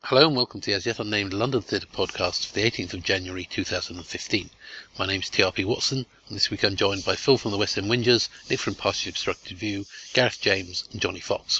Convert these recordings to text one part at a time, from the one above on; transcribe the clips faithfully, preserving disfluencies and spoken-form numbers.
Hello and welcome to the As Yet Unnamed London Theatre podcast for the eighteenth of January two thousand fifteen. My name's T R P Watson, and this week I'm joined by Phil from the West End Whingers, Nick from Partially Obstructed View, Gareth James and Johnny Fox.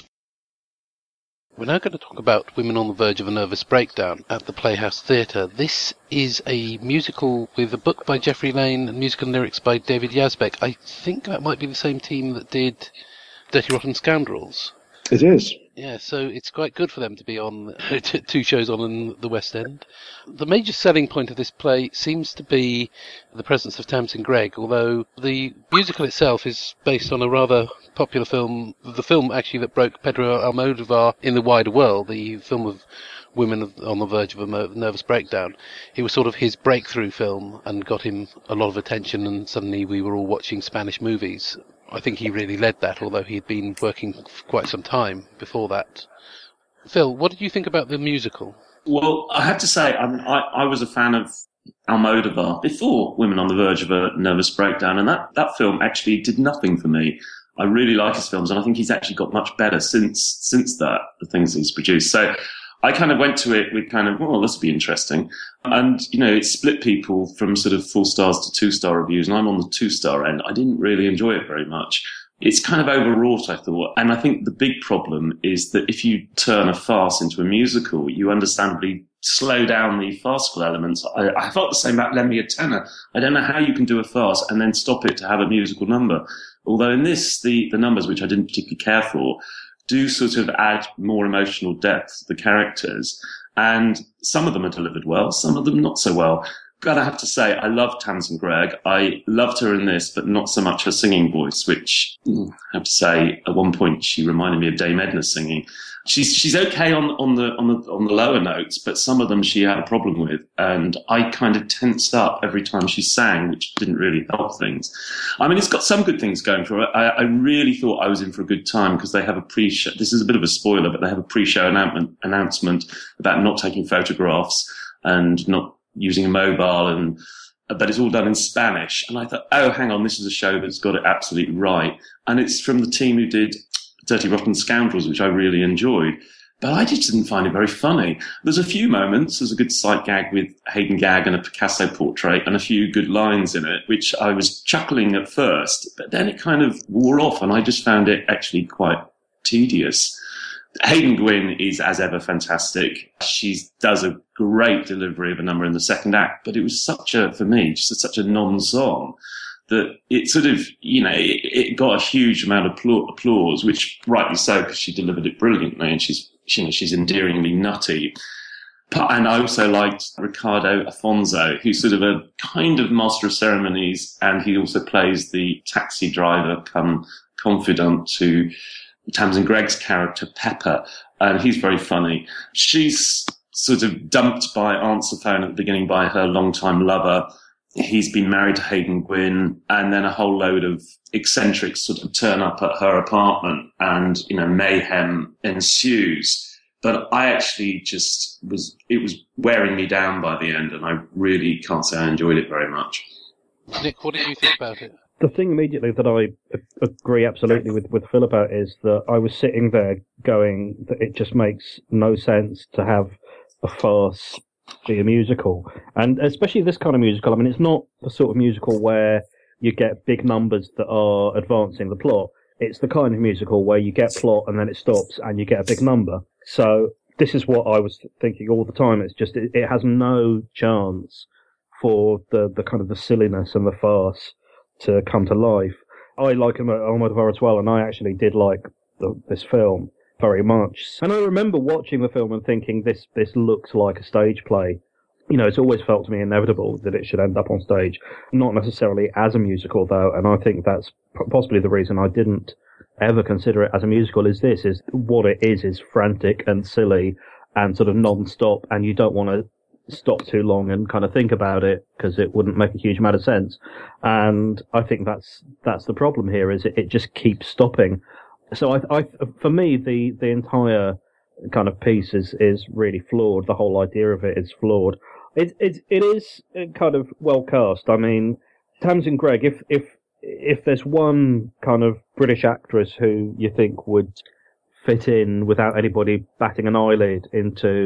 We're now going to talk about Women on the Verge of a Nervous Breakdown at the Playhouse Theatre. This is a musical with a book by Geoffrey Lane and musical lyrics by David Yazbek. I think that might be the same team that did Dirty Rotten Scoundrels. It is. Yeah, so it's quite good for them to be on two shows on in the West End. The major selling point of this play seems to be the presence of Tamsin Greig, although the musical itself is based on a rather popular film, the film actually that broke Pedro Almodovar in the wider world, the film of Women on the Verge of a Nervous Breakdown. It was sort of his breakthrough film and got him a lot of attention, and suddenly we were all watching Spanish movies. I think he really led that, although he'd been working for quite some time before that. Phil, what did you think about the musical? Well, I have to say, I, mean, I, I was a fan of Almodovar before Women on the Verge of a Nervous Breakdown, and that, that film actually did nothing for me. I really like his films, and I think he's actually got much better since since that, the things he's produced. So I kind of went to it with kind of, oh, this will be interesting. And, you know, it split people from sort of four stars to two star reviews, and I'm on the two star end. I didn't really enjoy it very much. It's kind of overwrought, I thought. And I think the big problem is that if you turn a farce into a musical, you understandably slow down the farcical elements. I, I felt the same about Lend Me a Tenor. I don't know how you can do a farce and then stop it to have a musical number. Although in this, the, the numbers, which I didn't particularly care for, do sort of add more emotional depth to the characters. And some of them are delivered well, some of them not so well. Gotta have to say, I love Tamsin Greig. I loved her in this, but not so much her singing voice, which I have to say, at one point she reminded me of Dame Edna singing. She's she's okay on on the on the on the lower notes, but some of them she had a problem with, and I kind of tensed up every time she sang, which didn't really help things. I mean, it's got some good things going for it. I, I really thought I was in for a good time because they have a pre-show. This is a bit of a spoiler, but they have a pre-show announcement announcement about not taking photographs and not using a mobile, and but it's all done in Spanish. And I thought, oh, hang on, this is a show that's got it absolutely right, and it's from the team who did Dirty Rotten Scoundrels, which I really enjoyed. But I just didn't find it very funny. There's a few moments. There's a good sight gag with Haydn Gag and a Picasso portrait and a few good lines in it, which I was chuckling at first, but then it kind of wore off, and I just found it actually quite tedious. Haydn Gwynn is, as ever, fantastic. She does a great delivery of a number in the second act, but it was such a, for me, just such a non-song that it sort of, you know, it, it got a huge amount of applause, which rightly so, because she delivered it brilliantly, and she's, you know, she's endearingly nutty. But, and I also liked Ricardo Afonso, who's sort of a kind of master of ceremonies, and he also plays the taxi driver come confidant to Tamsin Greig's character, Pepper, and he's very funny. She's sort of dumped by answer phone at the beginning by her longtime lover. He's been married to Haydn Gwynn, and then a whole load of eccentrics sort of turn up at her apartment, and, you know, mayhem ensues. But I actually just was, it was wearing me down by the end, and I really can't say I enjoyed it very much. Nick, what did you think about it? The thing immediately that I agree absolutely with, with Phil about is that I was sitting there going that it just makes no sense to have a farce be a musical. And especially this kind of musical, I mean, it's not the sort of musical where you get big numbers that are advancing the plot. It's the kind of musical where you get plot and then it stops and you get a big number. So this is what I was thinking all the time. It's just, it, it has no chance for the, the kind of the silliness and the farce to come to life. I like Almodovar as well, and I actually did like the, this film very much. And I remember watching the film and thinking, this this looks like a stage play. You know, it's always felt to me inevitable that it should end up on stage. Not necessarily as a musical, though, and I think that's possibly the reason I didn't ever consider it as a musical is this, is what it is is frantic and silly and sort of non-stop, and you don't want to stop too long and kind of think about it because it wouldn't make a huge amount of sense. And I think that's that's the problem here, is it, it just keeps stopping. So I, I, for me, the, the entire kind of piece is, is really flawed. The whole idea of it is flawed. It, it, it is kind of well cast. I mean, Tamsin Greig, if, if, if there's one kind of British actress who you think would fit in without anybody batting an eyelid into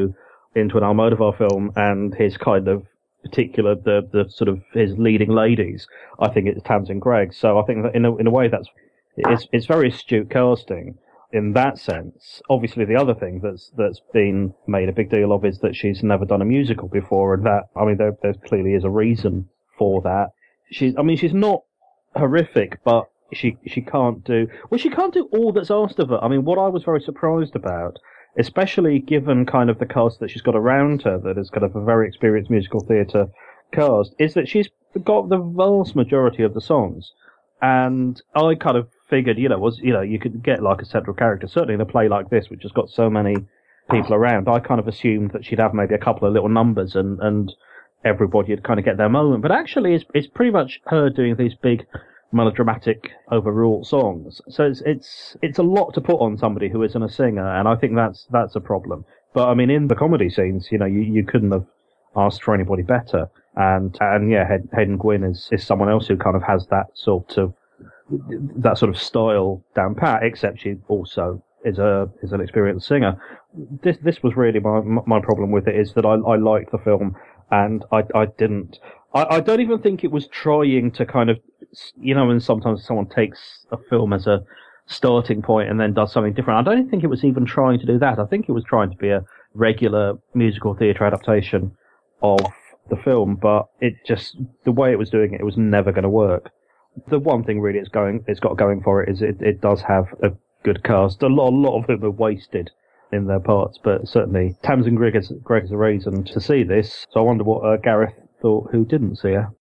into an Almodovar film and his kind of particular, the, the sort of his leading ladies, I think it's Tamsin Greig. So I think that in a, in a way that's, it's, it's very astute casting in that sense. Obviously the other thing that's, that's been made a big deal of is that she's never done a musical before, and that, I mean, there, there clearly is a reason for that. She's, I mean, she's not horrific, but she, she can't do, well, she can't do all that's asked of her. I mean, what I was very surprised about, especially given kind of the cast that she's got around her, that is kind of a very experienced musical theatre cast, is that she's got the vast majority of the songs. And I kind of figured, you know, was, you know, you could get like a central character, certainly in a play like this, which has got so many people around. I kind of assumed that she'd have maybe a couple of little numbers and, and everybody would kind of get their moment. But actually, it's, it's pretty much her doing these big melodramatic, overwrought songs. So it's it's it's a lot to put on somebody who isn't a singer, and I think that's that's a problem. But I mean, in the comedy scenes, you know, you, you couldn't have asked for anybody better. And and yeah, Hayden Gwynn is, is someone else who kind of has that sort of that sort of style down pat, except she also is a is an experienced singer. This this was really my my problem with it, is that I I liked the film and I I didn't. I, I don't even think it was trying to kind of, you know, when sometimes someone takes a film as a starting point and then does something different. I don't think it was even trying to do that. I think it was trying to be a regular musical theatre adaptation of the film, but it just, the way it was doing it, it was never going to work. The one thing really it's going, it's got going for it is it, it does have a good cast. A lot, a lot of them are wasted in their parts, but certainly Tamsin Greig is, Greig is a reason to see this. So I wonder what uh, Gareth thought, who didn't see her.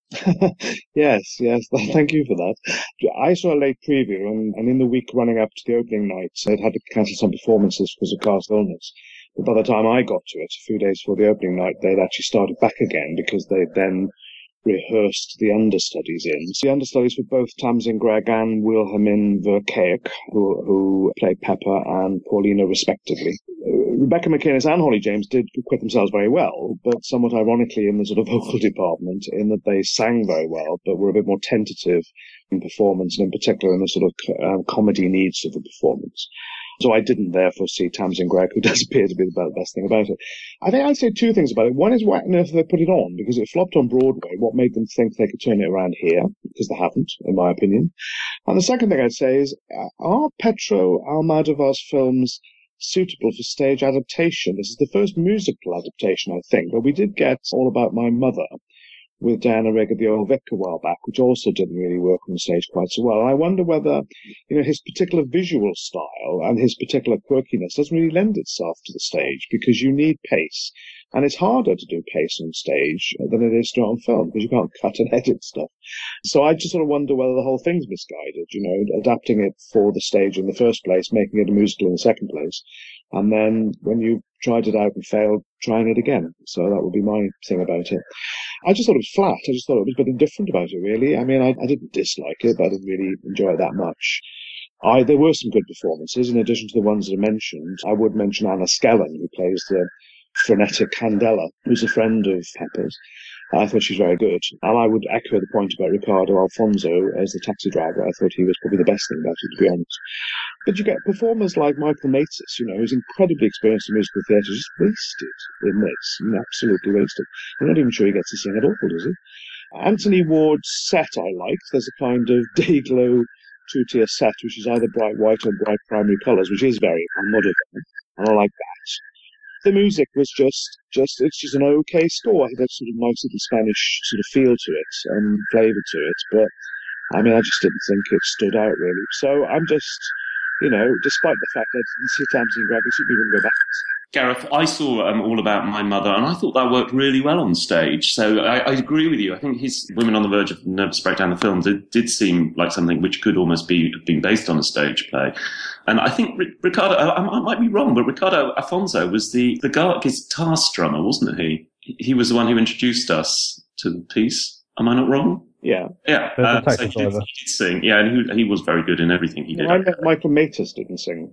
yes, yes, thank you for that. I saw a late preview, and, and in the week running up to the opening night, they'd had to cancel some performances because of cast illness. But by the time I got to it, a few days before the opening night, they'd actually started back again because they'd then rehearsed the understudies in. So the understudies were both Tamsin Greig and Wilhelmine Verkeek, who, who played Pepper and Paulina respectively. Uh, Rebecca McInnes and Holly James did acquit themselves very well, but somewhat ironically in the sort of vocal department, in that they sang very well, but were a bit more tentative in performance, and in particular in the sort of uh, comedy needs of the performance. So I didn't therefore see Tamsin Greig, who does appear to be the best thing about it. I think I'd say two things about it. One is why on earth they put it on, because it flopped on Broadway. What made them think they could turn it around here? Because they haven't, in my opinion. And the second thing I'd say is, are Pedro Almodovar's films suitable for stage adaptation? This is the first musical adaptation, I think, but we did get All About My Mother with Diana Rigg at the Old Vic a while back, which also didn't really work on the stage quite so well. And I wonder whether, you know, his particular visual style and his particular quirkiness doesn't really lend itself to the stage, because you need pace. And it's harder to do pace on stage than it is to on film, because you can't cut and edit stuff. So I just sort of wonder whether the whole thing's misguided, you know, adapting it for the stage in the first place, making it a musical in the second place, and then when you tried it out and failed, trying it again. So that would be my thing about it. I just thought it was flat. I just thought it was a bit indifferent about it, really. I mean, I, I didn't dislike it, but I didn't really enjoy it that much. I, there were some good performances, in addition to the ones that I mentioned. I would mention Anna Skellen, who plays the frenetic Candela, who's a friend of Pepper's. I thought she's very good. And I would echo the point about Ricardo Alfonso as the taxi driver. I thought he was probably the best thing about it, to be honest. But you get performers like Michael Matus, you know, who's incredibly experienced in musical theatre, just wasted in this. You know, absolutely wasted. I'm not even sure he gets to sing at all, does he? Anthony Ward's set I liked. There's a kind of day-glow two-tier set, which is either bright white or bright primary colours, which is very Almodovar, and I like that. The music was just, just, it's just an okay score. It had a sort of nice little Spanish sort of feel to it and flavour to it, but I mean, I just didn't think it stood out really. So I'm just, you know, despite the fact that I didn't see Tamsin Greig, I simply wouldn't go back. Gareth, I saw um, All About My Mother, and I thought that worked really well on stage. So I, I agree with you. I think his Women on the Verge of Nervous Breakdown, the film, did, did seem like something which could almost be being based on a stage play. And I think Ricardo, I, I might be wrong, but Ricardo Afonso was the, the guitar strummer, wasn't he? He was the one who introduced us to the piece. Am I not wrong? Yeah. Yeah. Uh, so he, did, he did sing. Yeah, and he, he was very good in everything he did. Well, I bet Michael Matus didn't sing.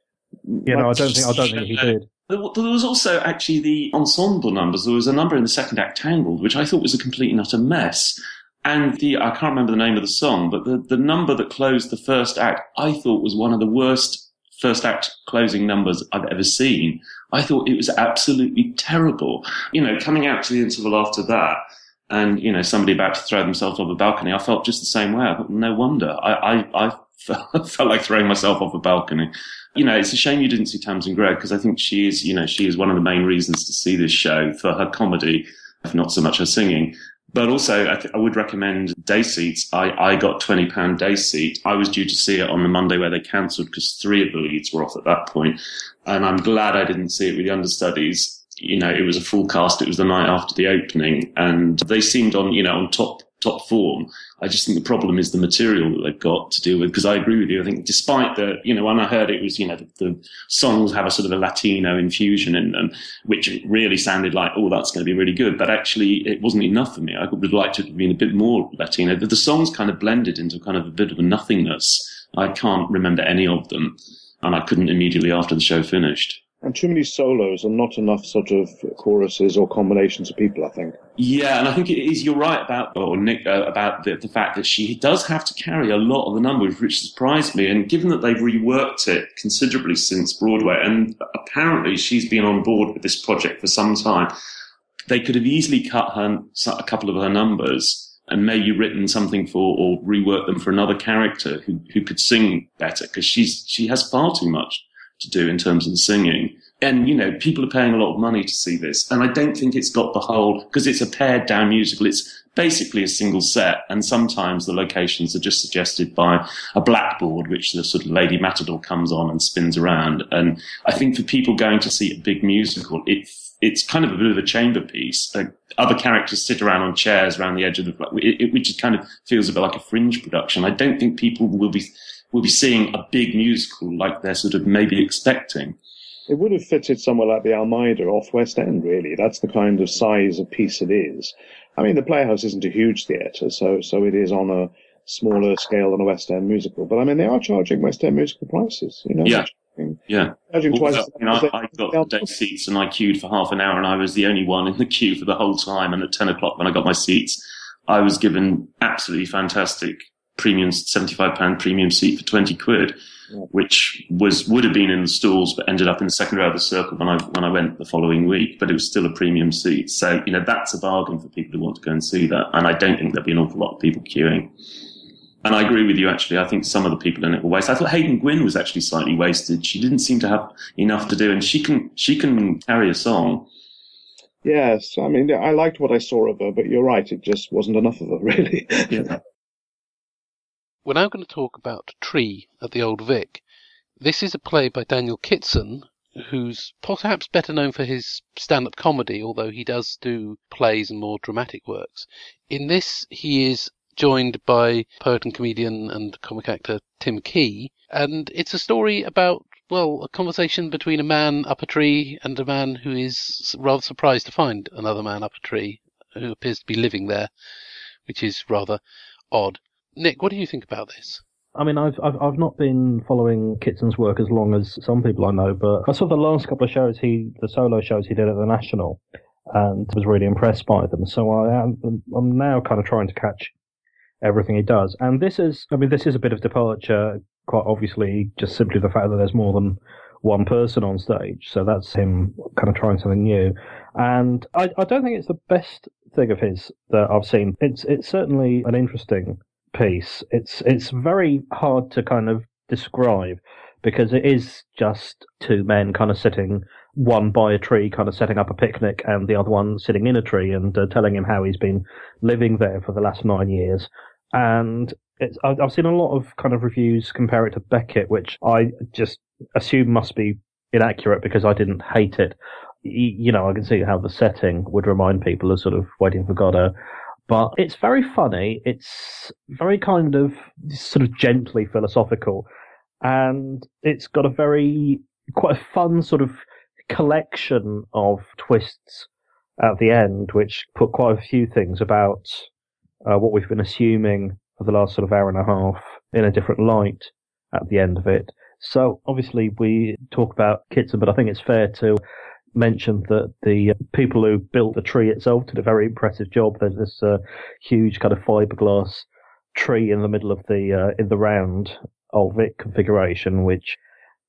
You know, I don't think I don't think he did. There was also actually the ensemble numbers. There was a number in the second act, Tangled, which I thought was a complete and utter mess. And the, I can't remember the name of the song, but the, the number that closed the first act, I thought was one of the worst first act closing numbers I've ever seen. I thought it was absolutely terrible. You know, coming out to the interval after that, and, you know, somebody about to throw themselves off a balcony, I felt just the same way. I thought, no wonder. I, I, I felt, felt like throwing myself off a balcony. You know, it's a shame you didn't see Tamsin Greig, because I think she is, you know, she is one of the main reasons to see this show, for her comedy, if not so much her singing. But also, I, th- I would recommend day seats. I, I got twenty pounds day seat. I was due to see it on the Monday where they cancelled, because three of the leads were off at that point. And I'm glad I didn't see it with the understudies. You know, it was a full cast. It was the night after the opening, and they seemed on, you know, on top, top form. I just think the problem is the material that they've got to deal with, because I agree with you. I think despite the, you know, when I heard it was, you know, the, the songs have a sort of a Latino infusion in them, which really sounded like, oh, that's going to be really good. But actually it wasn't enough for me. I would have liked it to have been a bit more Latino. The, the songs kind of blended into kind of a bit of a nothingness. I can't remember any of them, and I couldn't immediately after the show finished. And too many solos and not enough sort of choruses or combinations of people, I think. Yeah, and I think it is, you're right about, or Nick, uh, about the, the fact that she does have to carry a lot of the numbers, which surprised me. And given that they've reworked it considerably since Broadway, and apparently she's been on board with this project for some time, they could have easily cut her a couple of her numbers and maybe written something for, or reworked them for another character who, who could sing better, because she's she has far too much to do in terms of the singing. And, you know, people are paying a lot of money to see this. And I don't think it's got the whole, because it's a pared down musical. It's basically a single set. And sometimes the locations are just suggested by a blackboard, which the sort of Lady Matador comes on and spins around. And I think for people going to see a big musical, it, it's kind of a bit of a chamber piece. Uh, other characters sit around on chairs around the edge of the, it, it, which kind of feels a bit like a fringe production. I don't think people will be, will be seeing a big musical like they're sort of maybe expecting. It would have fitted somewhere like the Almeida off West End, really. That's the kind of size of piece it is. I mean, the Playhouse isn't a huge theatre, so so it is on a smaller scale than a West End musical. But I mean, they are charging West End musical prices, you know? Yeah, charging, yeah. Charging well, twice. You know, I, I got day seats and I queued for half an hour, and I was the only one in the queue for the whole time. And at ten o'clock when I got my seats, I was given absolutely fantastic premium, seventy-five pounds premium seat for twenty quid. Yeah. Which was would have been in the stalls, but ended up in the second row of the circle when I when I went the following week. But it was still a premium seat, so you know that's a bargain for people who want to go and see that. And I don't think there'll be an awful lot of people queuing. And I agree with you. Actually, I think some of the people in it were wasted. I thought Hayden Gwynn was actually slightly wasted. She didn't seem to have enough to do, and she can she can carry a song. Yes, I mean I liked what I saw of her, but you're right, it just wasn't enough of her, really. Yeah. We're now going to talk about Tree at the Old Vic. This is a play by Daniel Kitson, who's perhaps better known for his stand-up comedy, although he does do plays and more dramatic works. In this, he is joined by poet and comedian and comic actor Tim Key, and it's a story about, well, a conversation between a man up a tree and a man who is rather surprised to find another man up a tree who appears to be living there, which is rather odd. Nick, what do you think about this? I mean, I've, I've I've not been following Kitson's work as long as some people I know, but I saw the last couple of shows he, the solo shows he did at the National, and was really impressed by them. So I am, I'm now kind of trying to catch everything he does. And this is, I mean, this is a bit of departure, quite obviously, just simply the fact that there's more than one person on stage. So that's him kind of trying something new. And I, I don't think it's the best thing of his that I've seen. It's it's certainly an interesting piece. It's it's very hard to kind of describe because it is just two men kind of sitting, one by a tree, kind of setting up a picnic, and the other one sitting in a tree and uh, telling him how he's been living there for the last nine years. And it's, I've seen a lot of kind of reviews compare it to Beckett, which I just assume must be inaccurate because I didn't hate it. You know, I can see how the setting would remind people of sort of Waiting for Godot. But it's very funny. It's very kind of sort of gently philosophical. And it's got a very, quite a fun sort of collection of twists at the end, which put quite a few things about uh, what we've been assuming for the last sort of hour and a half in a different light at the end of it. So obviously we talk about Kitson, but I think it's fair to mentioned that the people who built the tree itself did a very impressive job. There's this uh, huge kind of fiberglass tree in the middle of the uh, in the round Old Vic configuration, which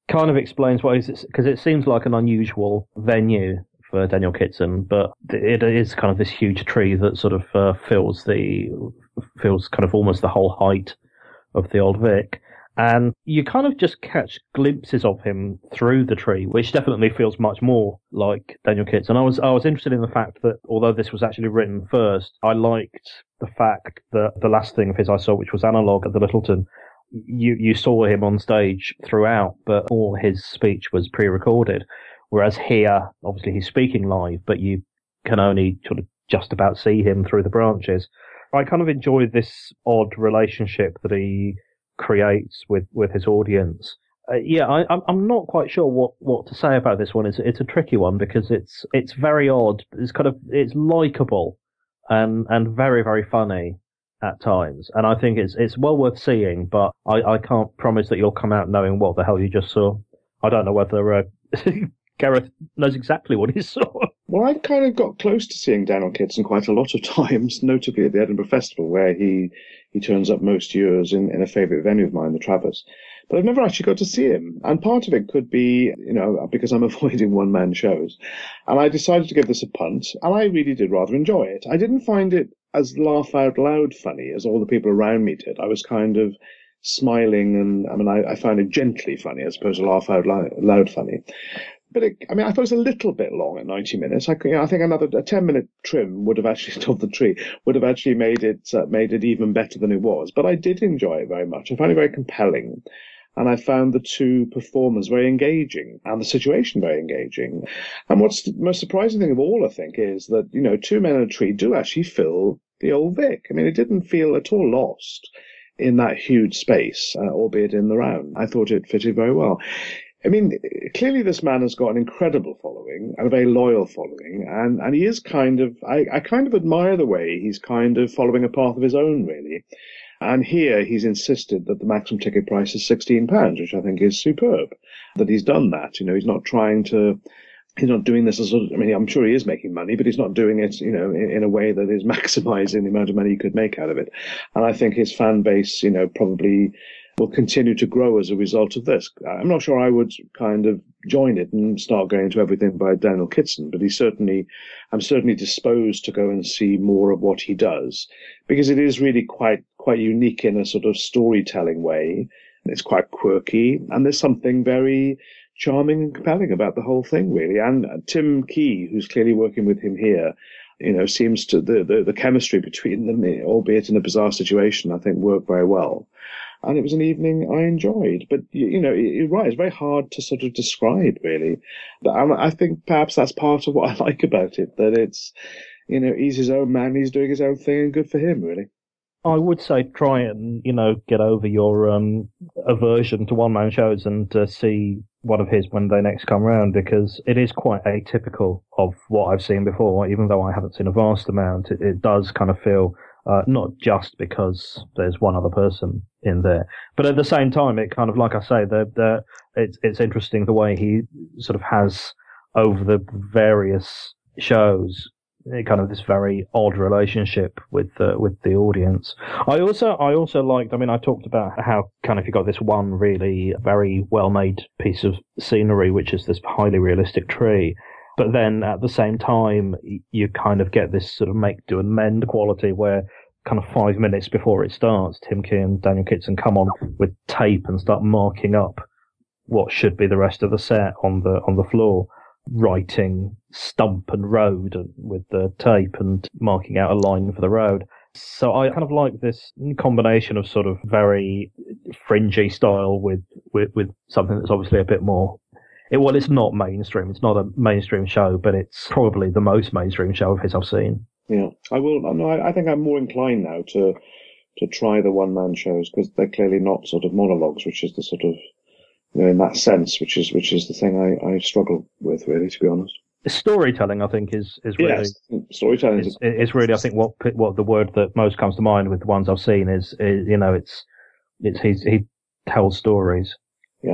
kind of explains why, because it seems like an unusual venue for Daniel Kitson, but it is kind of this huge tree that sort of uh, fills the fills kind of almost the whole height of the Old Vic. And you kind of just catch glimpses of him through the tree, which definitely feels much more like Daniel Kitson. I was I was interested in the fact that although this was actually written first, I liked the fact that the last thing of his I saw, which was Analog at the Littleton, you you saw him on stage throughout, but all his speech was pre-recorded. Whereas here, obviously, he's speaking live, but you can only sort of just about see him through the branches. I kind of enjoy this odd relationship that he creates with, with his audience. Uh, yeah, I, I'm not quite sure what, what to say about this one. It's it's a tricky one because it's it's very odd. It's kind of it's likable and and very very funny at times, and I think it's it's well worth seeing. But I, I can't promise that you'll come out knowing what the hell you just saw. I don't know whether uh, Gareth knows exactly what he saw. Well, I kind of got close to seeing Daniel Kitson quite a lot of times, notably at the Edinburgh Festival, where he, he turns up most years in, in a favourite venue of mine, the Travis. But I've never actually got to see him. And part of it could be, you know, because I'm avoiding one-man shows. And I decided to give this a punt, and I really did rather enjoy it. I didn't find it as laugh-out-loud funny as all the people around me did. I was kind of smiling, and I mean, I, I found it gently funny as opposed to laugh-out-loud funny. But it, I mean, I thought it was a little bit long at ninety minutes. I, you know, I think another a ten minute trim would have actually of the tree would have actually made it uh, made it even better than it was. But I did enjoy it very much. I found it very compelling, and I found the two performers very engaging and the situation very engaging. And what's the most surprising thing of all, I think, is that you know, Two Men and a Tree do actually fill the Old Vic. I mean, it didn't feel at all lost in that huge space, uh, albeit in the round. I thought it fitted very well. I mean, clearly this man has got an incredible following and a very loyal following, and, and he is kind of, I, I kind of admire the way he's kind of following a path of his own, really. And here he's insisted that the maximum ticket price is sixteen pounds, which I think is superb, that he's done that. You know, he's not trying to, he's not doing this as, I mean, I'm sure he is making money, but he's not doing it, you know, in, in a way that is maximizing the amount of money he could make out of it. And I think his fan base, you know, probably will continue to grow as a result of this. I'm not sure I would kind of join it and start going to everything by Daniel Kitson, but he certainly, I'm certainly disposed to go and see more of what he does, because it is really quite, quite unique in a sort of storytelling way. It's quite quirky, and there's something very charming and compelling about the whole thing, really. And Tim Key, who's clearly working with him here, you know, seems to, the, the, the chemistry between them, albeit in a bizarre situation, I think worked very well. And it was an evening I enjoyed. But, you, you know, you're right, it's very hard to sort of describe, really. But I, I think perhaps that's part of what I like about it, that it's, you know, he's his own man, he's doing his own thing, and good for him, really. I would say try and, you know, get over your um, aversion to one-man shows and uh, see one of his when they next come round, because it is quite atypical of what I've seen before. Even though I haven't seen a vast amount, it, it does kind of feel uh, not just because there's one other person in there, but at the same time, it kind of, like I say, the the it's it's interesting the way he sort of has over the various shows, kind of this very odd relationship with uh, with the audience. I also I also liked. I mean, I talked about how kind of you got this one really very well made piece of scenery, which is this highly realistic tree. But then at the same time, you kind of get this sort of make do and mend quality where kind of five minutes before it starts, Tim Key and Daniel Kitson come on with tape and start marking up what should be the rest of the set on the on the floor, writing stump and road with the tape and marking out a line for the road. So I kind of like this combination of sort of very fringy style with, with, with something that's obviously a bit more, it, well, it's not mainstream. It's not a mainstream show, but it's probably the most mainstream show of his I've seen. Yeah, I will. No, I, I think I'm more inclined now to to try the one-man shows, because they're clearly not sort of monologues, which is the sort of, you know, in that sense, which is which is the thing I, I struggle with, really, to be honest. Storytelling, I think, is is really yes, storytelling is, is really, I think, what what the word that most comes to mind with the ones I've seen is, is you know, it's it's he's, he tells stories. Yeah.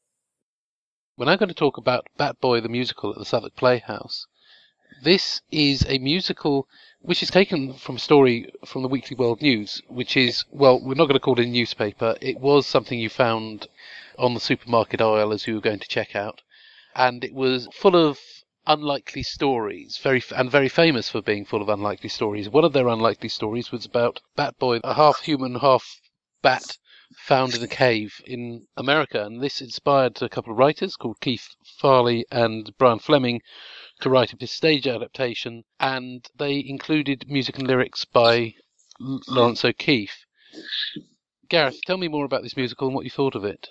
When I'm going to talk about Bat Boy the musical at the Southwark Playhouse, this is a musical which is taken from a story from the Weekly World News, which is, well, we're not going to call it a newspaper. It was something you found on the supermarket aisle as you were going to check out. And it was full of unlikely stories, very and very famous for being full of unlikely stories. One of their unlikely stories was about Bat-Boy, a half human, half bat, found in a cave in America. And this inspired a couple of writers called Keith Farley and Brian Fleming to write a stage adaptation, and they included music and lyrics by L- Lawrence O'Keefe. Gareth, tell me more about this musical and what you thought of it.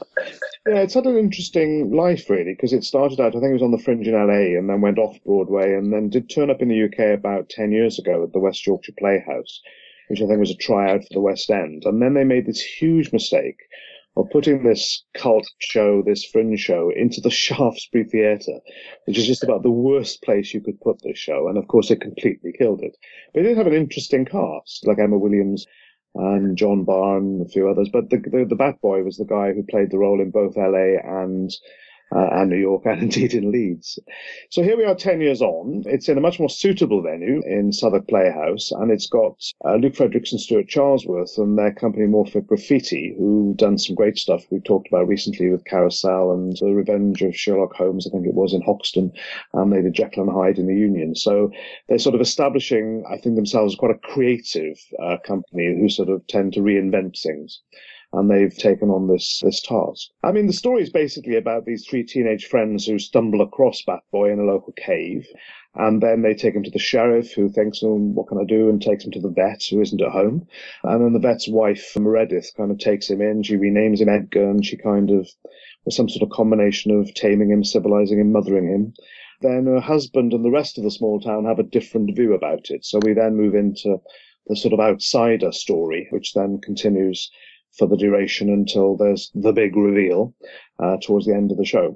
Yeah, it's had an interesting life, really, because it started out, I think it was on the Fringe in L A, and then went off Broadway, and then did turn up in the U K about ten years ago at the West Yorkshire Playhouse, which I think was a tryout for the West End. And then they made this huge mistake of putting this cult show, this Fringe show, into the Shaftesbury Theatre, which is just about the worst place you could put this show. And, of course, it completely killed it. But it did have an interesting cast, like Emma Williams and John Barr and a few others. But the, the, the Bat-Boy was the guy who played the role in both L A and uh, and New York, and indeed in Leeds. So here we are ten years on. It's in a much more suitable venue in Southwark Playhouse, and it's got uh, Luke Fredericks and Stuart Charlesworth and their company Morphic Graffiti, who've done some great stuff we've talked about recently with Carousel and The Revenge of Sherlock Holmes, I think it was, in Hoxton, and they did Jekyll and Hyde in the Union. So they're sort of establishing, I think, themselves as quite a creative uh, company who sort of tend to reinvent things. And they've taken on this this task. I mean, the story is basically about these three teenage friends who stumble across Bat-Boy in a local cave, and then they take him to the sheriff, who thinks, oh, what can I do, and takes him to the vet, who isn't at home. And then the vet's wife, Meredith, kind of takes him in. She renames him Edgar, and she kind of was some sort of combination of taming him, civilizing him, mothering him. Then her husband and the rest of the small town have a different view about it. So we then move into the sort of outsider story, which then continues for the duration until there's the big reveal uh, towards the end of the show.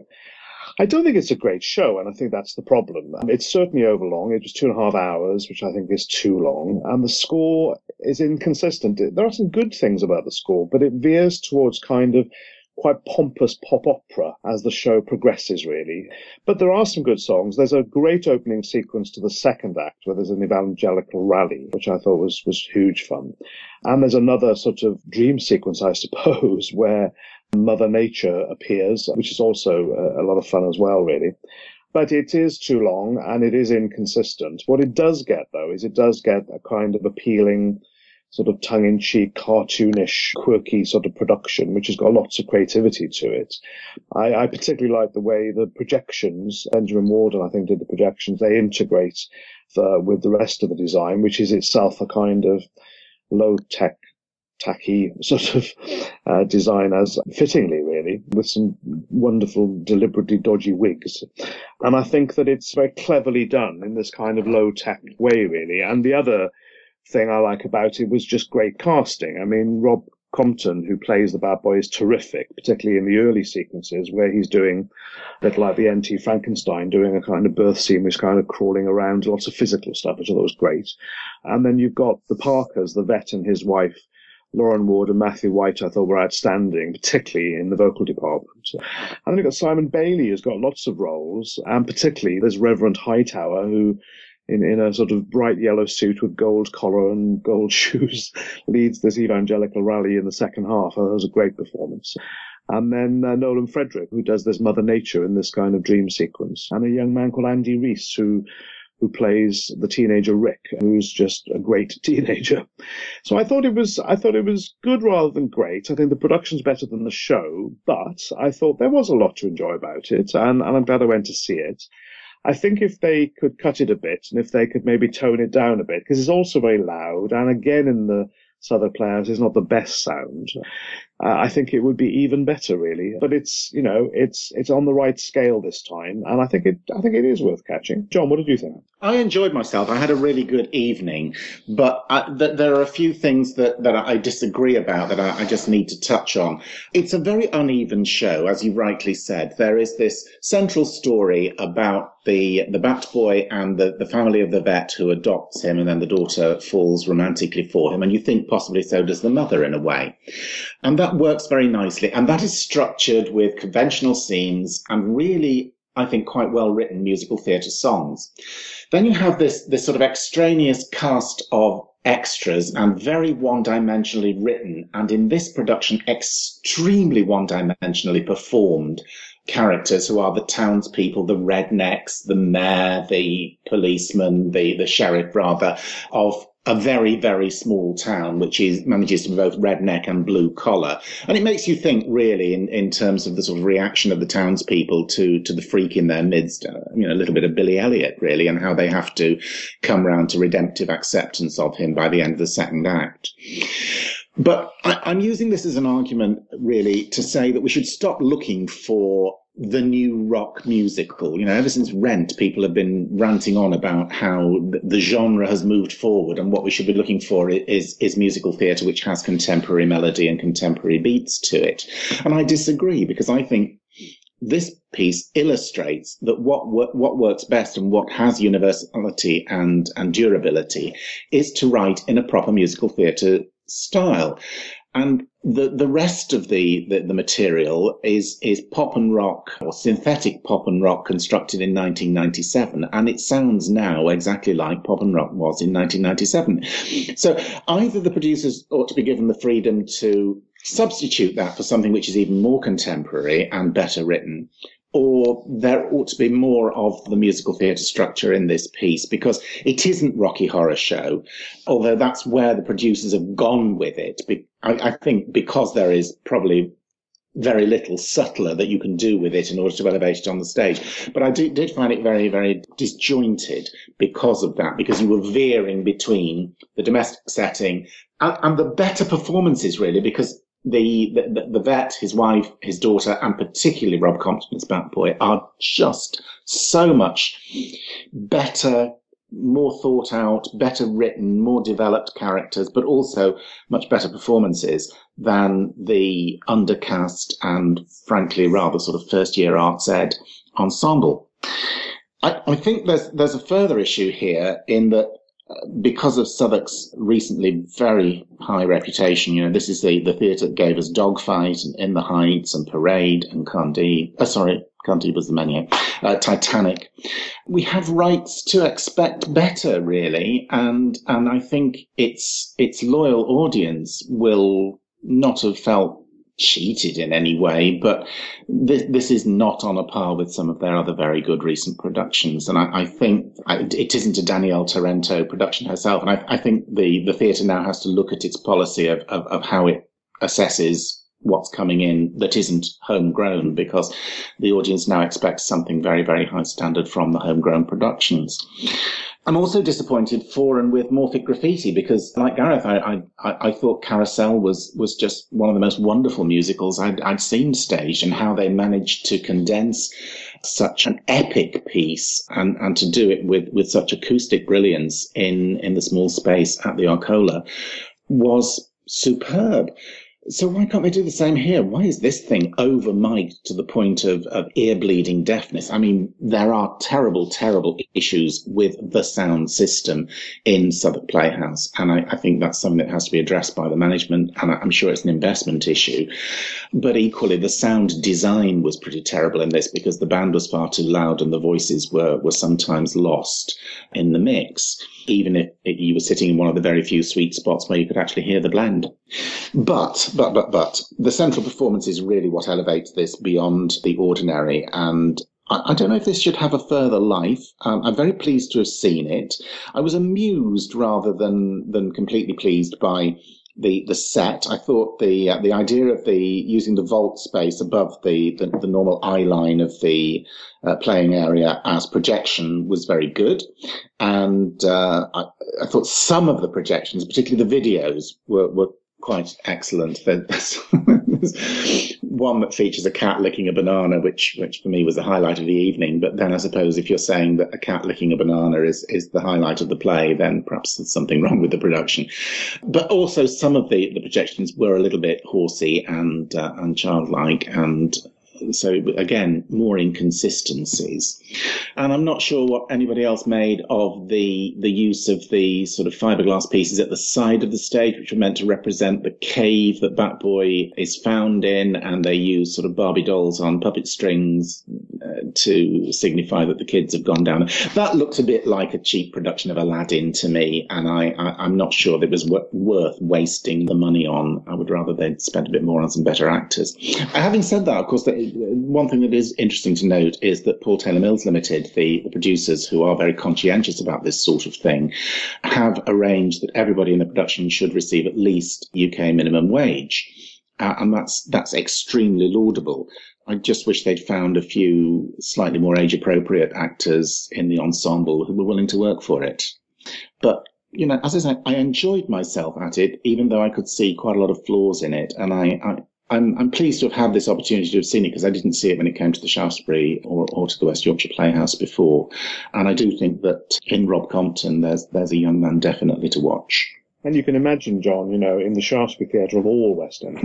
I don't think it's a great show, and I think that's the problem. It's certainly overlong. It was two and a half hours, which I think is too long, and the score is inconsistent. There are some good things about the score, but it veers towards kind of quite pompous pop opera as the show progresses, really. But there are some good songs. There's a great opening sequence to the second act where there's an evangelical rally, which I thought was, was huge fun. And there's another sort of dream sequence, I suppose, where Mother Nature appears, which is also a, a lot of fun as well, really. But it is too long and it is inconsistent. What it does get, though, is it does get a kind of appealing, sort of tongue-in-cheek, cartoonish, quirky sort of production, which has got lots of creativity to it. I, I particularly like the way the projections, Benjamin Warden, I think, did the projections, they integrate the, with the rest of the design, which is itself a kind of low-tech, tacky sort of uh, design as fittingly, really, with some wonderful, deliberately dodgy wigs. And I think that it's very cleverly done in this kind of low-tech way, really. And the other thing I like about it was just great casting. I mean, Rob Compton, who plays the Bat-Boy, is terrific, particularly in the early sequences where he's doing a bit like the N T Frankenstein, doing a kind of birth scene, which is kind of crawling around, lots of physical stuff, which I thought was great. And then you've got the Parkers, the vet and his wife, Lauren Ward and Matthew White, I thought were outstanding, particularly in the vocal department. And then you've got Simon Bailey, who's got lots of roles, and particularly there's Reverend Hightower, who In, in a sort of bright yellow suit with gold collar and gold shoes, leads this evangelical rally in the second half. Oh, that was a great performance. And then uh, Nolan Frederick, who does this Mother Nature in this kind of dream sequence. And a young man called Andy Reese, who who plays the teenager Rick, who's just a great teenager. So I thought it was I thought it was good rather than great. I think the production's better than the show, but I thought there was a lot to enjoy about it, and, and I'm glad I went to see it. I think if they could cut it a bit, and if they could maybe tone it down a bit, because it's also very loud, and again in the Southwark Playhouse is not the best sound, uh, I think it would be even better, really. But it's, you know, it's it's on the right scale this time, and I think it I think it is worth catching. John, what did you think? I enjoyed myself. I had a really good evening, but I, th- there are a few things that, that I disagree about that I, I just need to touch on. It's a very uneven show, as you rightly said. There is this central story about the the Bat-Boy and the, the family of the vet who adopts him, and then the daughter falls romantically for him, and you think possibly so does the mother in a way. And that works very nicely, and that is structured with conventional scenes and really, I think, quite well-written musical theatre songs. Then you have this, this sort of extraneous cast of extras and very one-dimensionally written, and in this production, extremely one-dimensionally performed characters who are the townspeople, the rednecks, the mayor, the policeman, the, the sheriff, rather, of a very, very small town, which is manages to be both redneck and blue collar. And it makes you think, really, in, in terms of the sort of reaction of the townspeople to, to the freak in their midst, uh, you know, a little bit of Billy Elliot, really, and how they have to come round to redemptive acceptance of him by the end of the second act. But I, I'm using this as an argument, really, to say that we should stop looking for the new rock musical. You know, ever since Rent, people have been ranting on about how the genre has moved forward, and what we should be looking for is, is musical theatre which has contemporary melody and contemporary beats to it. And I disagree, because I think this piece illustrates that what what works best and what has universality and, and durability is to write in a proper musical theatre style. And the, the rest of the, the, the material is, is pop and rock, or synthetic pop and rock, constructed in nineteen ninety-seven. And it sounds now exactly like pop and rock was in nineteen ninety-seven. So either the producers ought to be given the freedom to substitute that for something which is even more contemporary and better written, or there ought to be more of the musical theatre structure in this piece, because it isn't Rocky Horror Show, although that's where the producers have gone with it. I, I think because there is probably very little subtler that you can do with it in order to elevate it on the stage. But I did, did find it very, very disjointed because of that, because you were veering between the domestic setting and, and the better performances, really, because The, the the vet, his wife, his daughter, and particularly Rob Compton as Bat Boy are just so much better, more thought out, better written, more developed characters, but also much better performances than the undercast and, frankly, rather sort of first year arts ed ensemble. I, I think there's there's a further issue here in that, because of Southwark's recently very high reputation, you know, this is the, the theatre that gave us Dogfight and In the Heights and Parade and Candide. Oh, sorry, Candide was the menu. Uh, Titanic. We have rights to expect better, really, and and I think its its loyal audience will not have felt cheated in any way, but this, this is not on a par with some of their other very good recent productions. And I, I think I, it isn't a Danielle Torrento production herself. And I, I think the, the theatre now has to look at its policy of, of, of how it assesses what's coming in that isn't homegrown, because the audience now expects something very, very high standard from the homegrown productions. I'm also disappointed for and with Morphic Graffiti, because, like Gareth, I, I, I thought Carousel was, was just one of the most wonderful musicals I'd, I'd seen staged, and how they managed to condense such an epic piece and, and to do it with, with such acoustic brilliance in, in the small space at the Arcola was superb. So why can't they do the same here? Why is this thing over-mic'd to the point of, of ear-bleeding deafness? I mean, there are terrible, terrible issues with the sound system in Southwark Playhouse, and I, I think that's something that has to be addressed by the management, and I'm sure it's an investment issue. But equally, the sound design was pretty terrible in this, because the band was far too loud and the voices were, were sometimes lost in the mix, even if you were sitting in one of the very few sweet spots where you could actually hear the blend. But, but, but, but, the central performance is really what elevates this beyond the ordinary. And I, I don't know if this should have a further life. Um, I'm very pleased to have seen it. I was amused rather than, than completely pleased by the, the set. I thought the, uh, the idea of the, using the vault space above the, the, the normal eye line of the, uh, playing area as projection was very good. And, uh, I, I thought some of the projections, particularly the videos, were, were quite excellent. There's one that features a cat licking a banana, which, which for me was the highlight of the evening. But then I suppose if you're saying that a cat licking a banana is, is the highlight of the play, then perhaps there's something wrong with the production. But also some of the, the projections were a little bit horsey and, uh, and childlike, and so again, more inconsistencies. And I'm not sure what anybody else made of the the use of the sort of fiberglass pieces at the side of the stage, which were meant to represent the cave that Batboy is found in, and they use sort of Barbie dolls on puppet strings uh, to signify that the kids have gone down. That looks a bit like a cheap production of Aladdin to me, and I, I, I'm not sure that it was w- worth wasting the money on. I would rather they'd spent a bit more on some better actors. Having said that, of course, the, one thing that is interesting to note is that Paul Taylor Mills Limited, the, the producers who are very conscientious about this sort of thing, have arranged that everybody in the production should receive at least U K minimum wage. Uh, and that's that's extremely laudable. I just wish they'd found a few slightly more age-appropriate actors in the ensemble who were willing to work for it. But, you know, as I said, I enjoyed myself at it, even though I could see quite a lot of flaws in it. And I, I I'm, I'm pleased to have had this opportunity to have seen it, because I didn't see it when it came to the Shaftesbury or, or to the West Yorkshire Playhouse before. And I do think that in Rob Compton, there's there's a young man definitely to watch. And you can imagine, John, you know, in the Shaftesbury Theatre of all West End,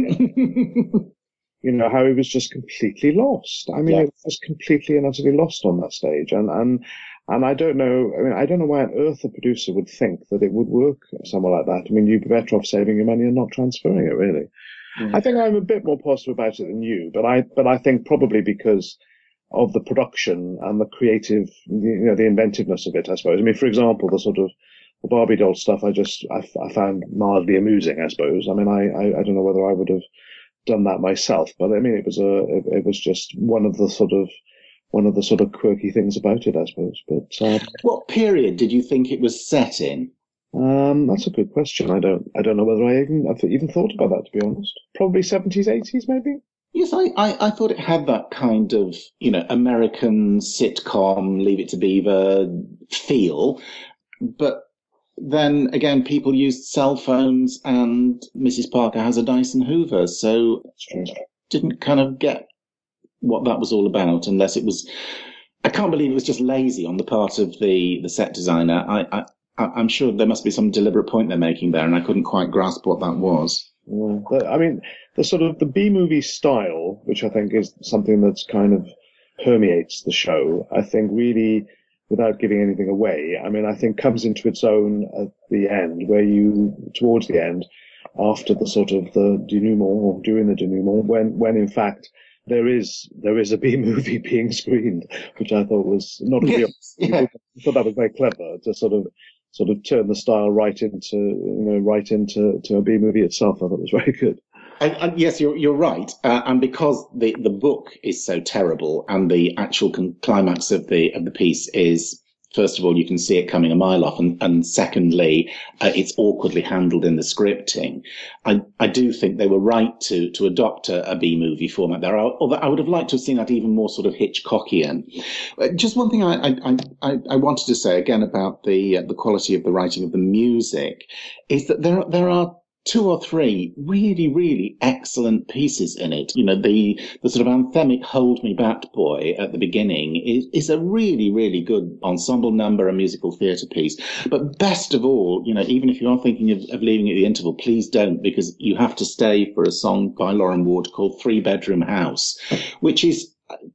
you know, how he was just completely lost. I mean, Yeah. he was completely and utterly lost on that stage. And, and, and I don't know, I mean, I don't know why on earth a producer would think that it would work somewhere like that. I mean, you'd be better off saving your money and not transferring it, really. Mm. I think I'm a bit more positive about it than you, but I, but I think probably because of the production and the creative, you know, the inventiveness of it, I suppose. I mean, for example, the sort of the Barbie doll stuff, I just, I, I found mildly amusing, I suppose. I mean, I, I, I don't know whether I would have done that myself, but I mean, it was a, it, it was just one of the sort of, one of the sort of quirky things about it, I suppose. But, um, What period did you think it was set in? um, that's a good question. I don't, I don't know whether I even, I've even thought about that, to be honest. Probably seventies, eighties, maybe? Yes, I, I, I thought it had that kind of, you know, American sitcom, Leave It to Beaver feel. But then again, people used cell phones and Missus Parker has a Dyson Hoover. So didn't kind of get what that was all about, unless it was, I can't believe it was just lazy on the part of the, the set designer. I, I, I'm sure there must be some deliberate point they're making there, and I couldn't quite grasp what that was. Yeah. The- I mean, the sort of the B-movie style, which I think is something that's kind of permeates the show, I think really, without giving anything away, I mean, I think comes into its own at the end, where you, towards the end, after the sort of the denouement, or during the denouement, when, when in fact, there is, there is a B-movie being screened, which I thought was not a real, Yeah. I thought that was very clever to sort of, sort of turn the style right into, you know, right into, to a B-movie itself. I thought it was very good. And, and yes, you're you're right, uh, and because the, the book is so terrible, and the actual con- climax of the of the piece is, first of all, you can see it coming a mile off, and, and secondly, uh, it's awkwardly handled in the scripting. I I do think they were right to to adopt a, a B movie format there. Although I would have liked to have seen that even more sort of Hitchcockian. Uh, just one thing I I, I I wanted to say again about the uh, the quality of the writing of the music is that there there are two or three really, really excellent pieces in it. You know, the, the sort of anthemic Hold Me Bat Boy at the beginning is, is a really, really good ensemble number, a musical theatre piece. But best of all, you know, even if you are thinking of, of leaving at the interval, please don't, because you have to stay for a song by Lauren Ward called Three Bedroom House, which is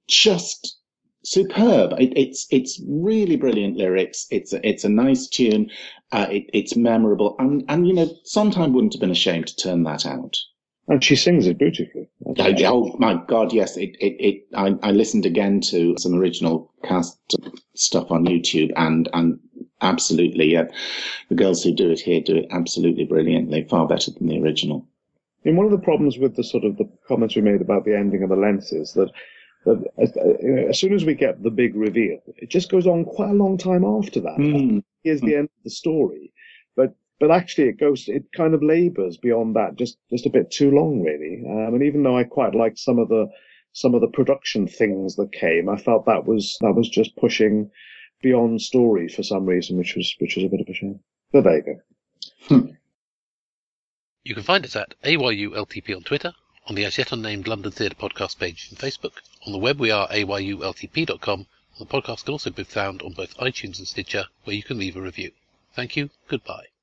just superb. It, it's it's really brilliant lyrics. It's a, it's a nice tune. Uh, it, it's memorable, and and you know, Sondheim wouldn't have been ashamed to turn that out. And she sings it beautifully. I, oh my God, yes! It it, it I, I listened again to some original cast stuff on YouTube, and and absolutely, uh, the girls who do it here do it absolutely brilliantly, far better than the original. And one of the problems with the sort of the comments we made about the ending of the length is that that as, you know, as soon as we get the big reveal, it just goes on quite a long time after that. Mm. Here's the end of the story, but but actually it goes, it kind of labours beyond that, just just a bit too long, really. Um, and even though I quite liked some of the some of the production things that came, I felt that was that was just pushing beyond story for some reason, which was which was a bit of a shame. But there you go. Hmm. You can find us at A Y U L T P on Twitter, on the As Yet Unnamed London Theatre Podcast page on Facebook. On the web we are A Y U L T P dot com. The podcast can also be found on both iTunes and Stitcher, where you can leave a review. Thank you, goodbye.